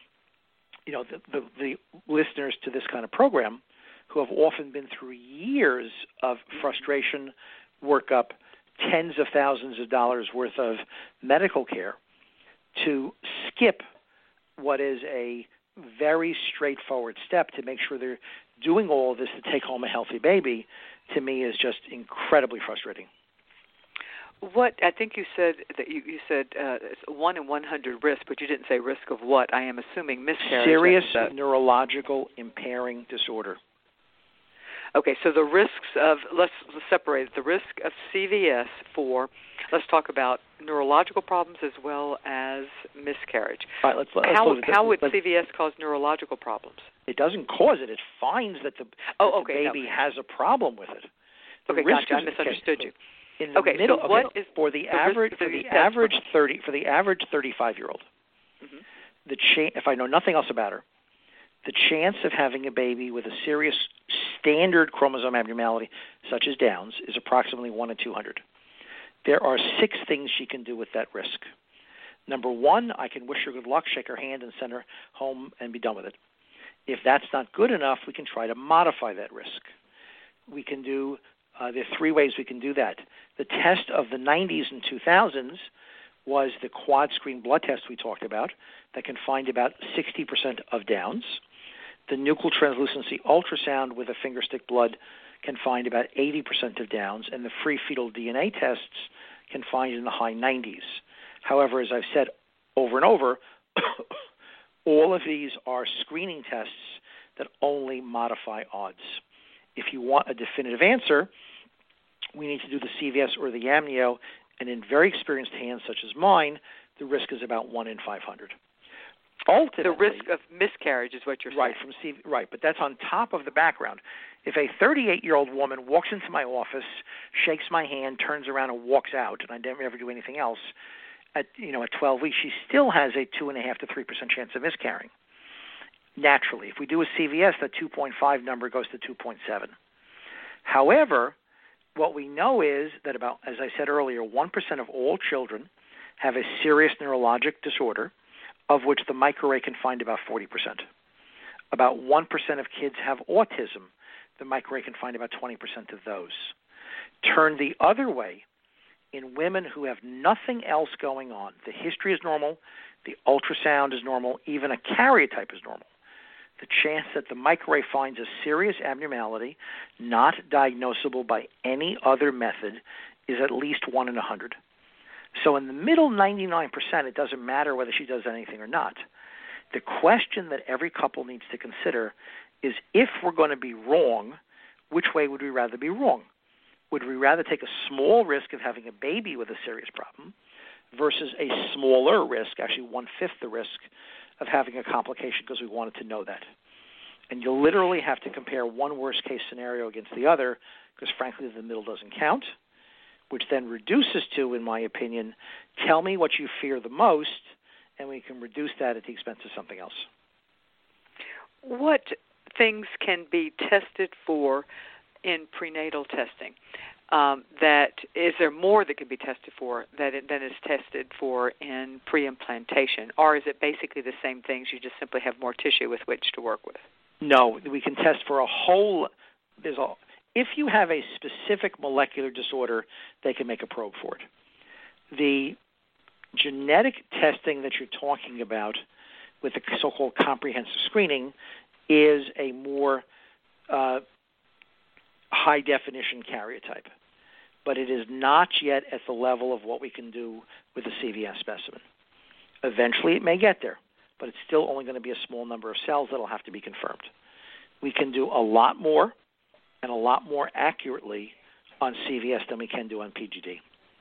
the listeners to this kind of program who have often been through years of frustration, workup, tens of thousands of dollars worth of medical care, to skip what is a very straightforward step to make sure they're doing all of this to take home a healthy baby, to me is just incredibly frustrating. What I think you said that you said 1 in 100 risk, but you didn't say risk of what? I am assuming miscarriage. Serious neurological impairing disorder. Okay, so the risks of, let's separate it, the risk of CVS for, let's talk about neurological problems as well as miscarriage. All right, how would CVS cause neurological problems? It doesn't cause it. It finds that the baby has a problem with it. The okay, gotcha. I misunderstood you. In the middle, so what is for the average 35-year-old, if I know nothing else about her, the chance of having a baby with a serious standard chromosome abnormality, such as Downs, is approximately 1 in 200. There are 6 things she can do with that risk. Number 1, I can wish her good luck, shake her hand, and send her home and be done with it. If that's not good enough, we can try to modify that risk. We can do, there are 3 ways we can do that. The test of the 90s and 2000s was the quad screen blood test we talked about that can find about 60% of Downs. The nuchal translucency ultrasound with a finger stick blood can find about 80% of Downs, and the free fetal DNA tests can find in the high 90s. However, as I've said over and over, all of these are screening tests that only modify odds. If you want a definitive answer, we need to do the CVS or the amnio, and in very experienced hands such as mine, the risk is about 1 in 500. Ultimately, the risk of miscarriage is what you're saying. Right, but that's on top of the background. If a 38-year-old woman walks into my office, shakes my hand, turns around and walks out, and I never do anything else, at 12 weeks, she still has a 2.5 to 3% chance of miscarrying. Naturally, if we do a CVS, that 2.5 number goes to 2.7. However, what we know is that about, as I said earlier, 1% of all children have a serious neurologic disorder, of which the microarray can find about 40%. About 1% of kids have autism. The microarray can find about 20% of those. Turn the other way, in women who have nothing else going on, the history is normal, the ultrasound is normal, even a karyotype is normal. The chance that the microarray finds a serious abnormality not diagnosable by any other method is at least 1 in 100. So in the middle 99%, it doesn't matter whether she does anything or not. The question that every couple needs to consider is, if we're going to be wrong, which way would we rather be wrong? Would we rather take a small risk of having a baby with a serious problem versus a smaller risk, actually 1/5 the risk, of having a complication because we wanted to know that? And you'll literally have to compare one worst-case scenario against the other because, frankly, the middle doesn't count, which then reduces to, in my opinion, tell me what you fear the most, and we can reduce that at the expense of something else. What things can be tested for in prenatal testing? Is there more that can be tested for than is tested for in pre-implantation, or is it basically the same things? You just simply have more tissue with which to work with? No, we can test for a whole. If you have a specific molecular disorder, they can make a probe for it. The genetic testing that you're talking about with the so-called comprehensive screening is a more high-definition karyotype, but it is not yet at the level of what we can do with a CVS specimen. Eventually it may get there, but it's still only going to be a small number of cells that will have to be confirmed. We can do a lot more and a lot more accurately on CVS than we can do on PGD.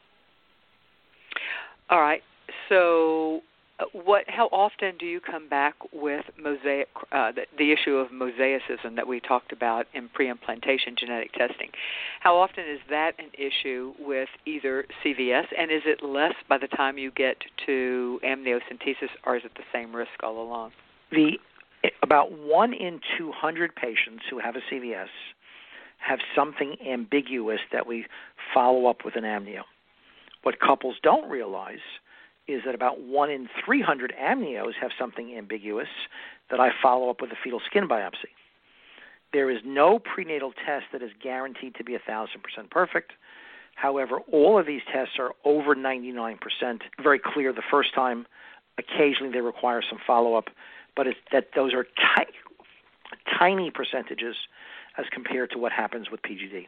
All right. So how often do you come back with mosaic, the issue of mosaicism that we talked about in pre-implantation genetic testing? How often is that an issue with either CVS, and is it less by the time you get to amniocentesis, or is it the same risk all along? About 1 in 200 patients who have a CVS have something ambiguous that we follow up with an amnio. What couples don't realize is that about 1 in 300 amnios have something ambiguous that I follow up with a fetal skin biopsy. There is no prenatal test that is guaranteed to be 1,000% perfect. However, all of these tests are over 99%, very clear the first time. Occasionally they require some follow-up, but those are tiny percentages as compared to what happens with PGD.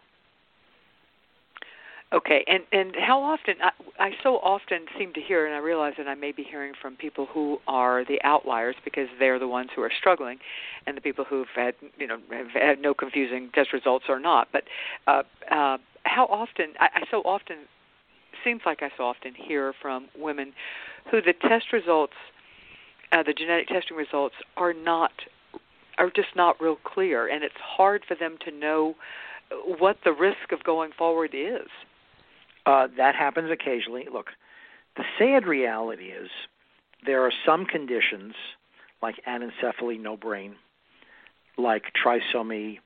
Okay, and how often, I so often seem to hear, and I realize that I may be hearing from people who are the outliers because they're the ones who are struggling, and the people who've had, have had no confusing test results or not. But how often, seems like I so often hear from women who the test results, the genetic testing results are just not real clear, and it's hard for them to know what the risk of going forward is. That happens occasionally. Look, the sad reality is there are some conditions like anencephaly, no brain, like trisomy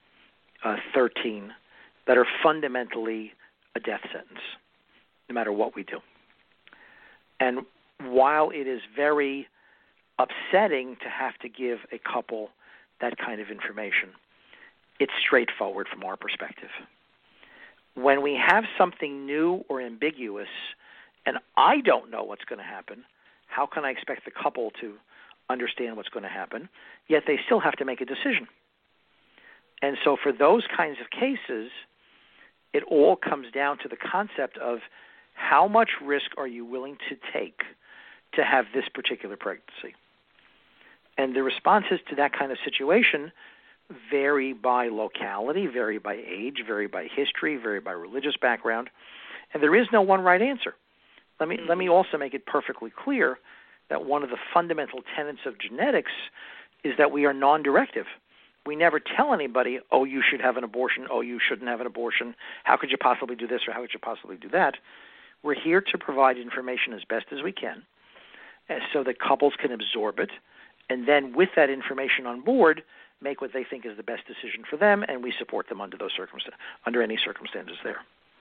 13, that are fundamentally a death sentence, no matter what we do. And while it is very upsetting to have to give a couple that kind of information, it's straightforward from our perspective. When we have something new or ambiguous and I don't know what's going to happen, how can I expect the couple to understand what's going to happen? Yet they still have to make a decision. And so for those kinds of cases, it all comes down to the concept of how much risk are you willing to take to have this particular pregnancy? And the responses to that kind of situation vary by locality, vary by age, vary by history, vary by religious background, and there is no one right answer. Let me also make it perfectly clear that one of the fundamental tenets of genetics is that we are non-directive. We never tell anybody, oh, you should have an abortion, oh, you shouldn't have an abortion, how could you possibly do this or how could you possibly do that? We're here to provide information as best as we can so that couples can absorb it, and then with that information on board, make what they think is the best decision for them, and we support them under any circumstances there.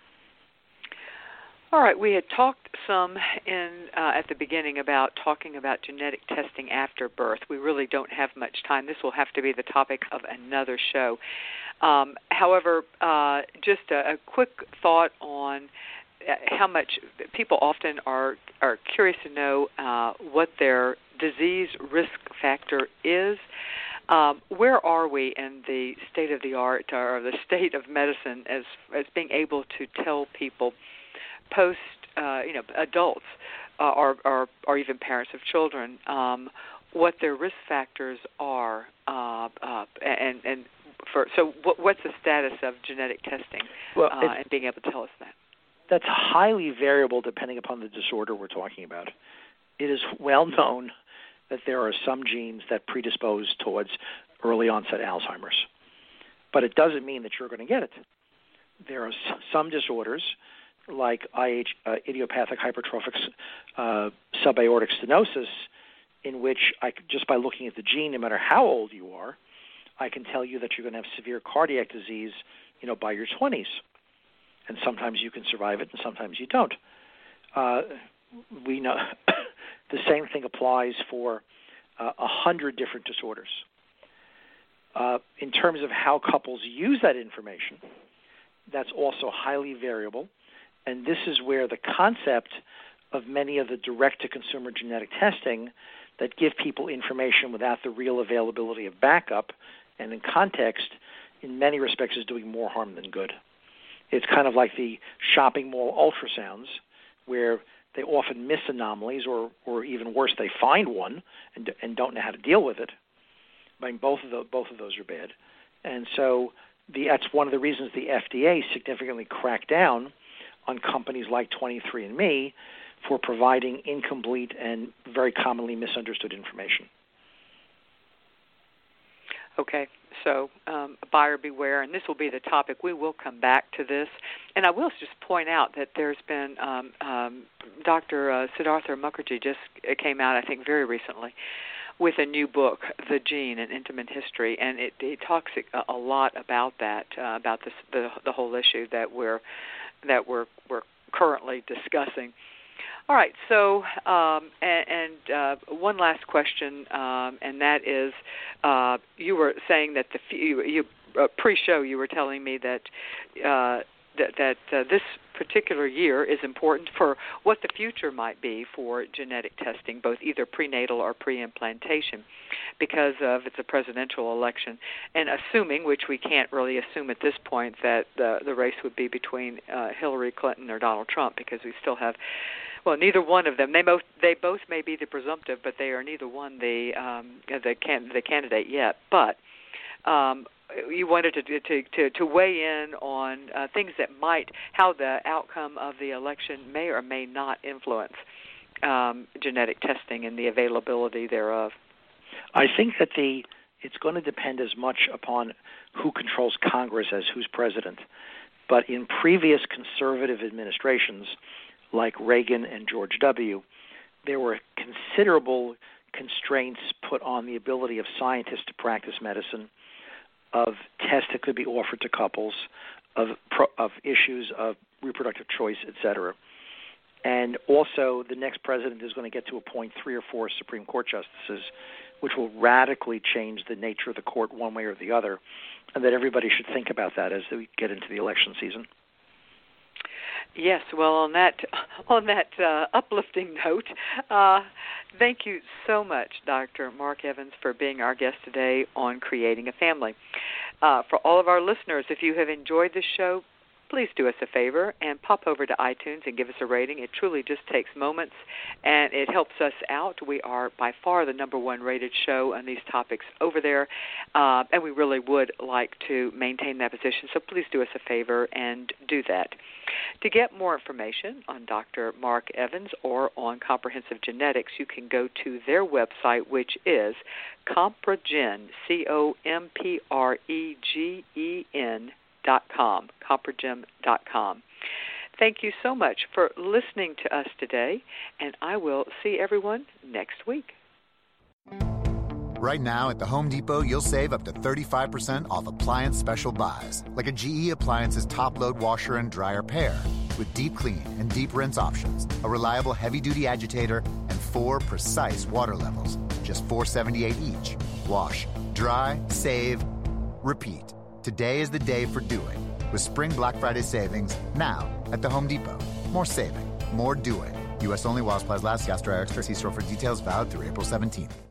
All right, we had talked some at the beginning about talking about genetic testing after birth. We really don't have much time. This will have to be the topic of another show. However, just a quick thought on how much people often are curious to know what their disease risk factor is. Where are we in the state of the art or the state of medicine as being able to tell people post, adults or even parents of children what their risk factors are, what's the status of genetic testing and being able to tell us that? That's highly variable depending upon the disorder we're talking about. It is well known that there are some genes that predispose towards early onset Alzheimer's, but it doesn't mean that you're going to get it. There are some disorders like idiopathic hypertrophic subaortic stenosis in which just by looking at the gene, no matter how old you are, I can tell you that you're going to have severe cardiac disease, by your 20s. And sometimes you can survive it, and sometimes you don't. We know the same thing applies for 100 different disorders. In terms of how couples use that information, that's also highly variable. And this is where the concept of many of the direct-to-consumer genetic testing that give people information without the real availability of backup and in context, in many respects, is doing more harm than good. It's kind of like the shopping mall ultrasounds, where they often miss anomalies, or even worse, they find one and don't know how to deal with it. I mean, both of those are bad. And so that's one of the reasons the FDA significantly cracked down on companies like 23andMe for providing incomplete and very commonly misunderstood information. Okay, so buyer beware, and this will be the topic. We will come back to this. And I will just point out that there's been Dr. Siddhartha Mukherjee just came out, I think, very recently with a new book, The Gene, An Intimate History, and it talks a lot about that, about this, the whole issue that we're currently discussing. All right, so one last question, and that is, you were saying that you pre-show you were telling me that this particular year is important for what the future might be for genetic testing, both either prenatal or pre-implantation, because it's a presidential election, and assuming, which we can't really assume at this point, that the race would be between Hillary Clinton or Donald Trump, because we still have. Well, neither one of them. They both may be the presumptive, but they are neither one the candidate yet. But you wanted to weigh in on things that how the outcome of the election may or may not influence genetic testing and the availability thereof. I think that it's going to depend as much upon who controls Congress as who's president. But in previous conservative administrations, like Reagan and George W., there were considerable constraints put on the ability of scientists to practice medicine, of tests that could be offered to couples, of issues of reproductive choice, etc. And also, the next president is going to get to appoint 3 or 4 Supreme Court justices, which will radically change the nature of the court one way or the other, and that everybody should think about that as we get into the election season. Yes, well, on that uplifting note, thank you so much, Dr. Mark Evans, for being our guest today on Creating a Family. For all of our listeners, if you have enjoyed this show, please do us a favor and pop over to iTunes and give us a rating. It truly just takes moments, and it helps us out. We are by far the #1 rated show on these topics over there, and we really would like to maintain that position. So please do us a favor and do that. To get more information on Dr. Mark Evans or on comprehensive genetics, you can go to their website, which is Compregen, COMPREGEN.com, Compregen.com. Thank you so much for listening to us today, and I will see everyone next week. Right now at the Home Depot, you'll save up to 35% off appliance special buys, like a GE Appliances top-load washer and dryer pair, with deep clean and deep rinse options, a reliable heavy-duty agitator, and 4 precise water levels, just $4.78 each. Wash, dry, save, repeat. Today is the day for doing, with Spring Black Friday savings now at the Home Depot. More saving, more doing. U.S. only while supplies last. Gas, dryer, express, e-store for details, valid through April 17th.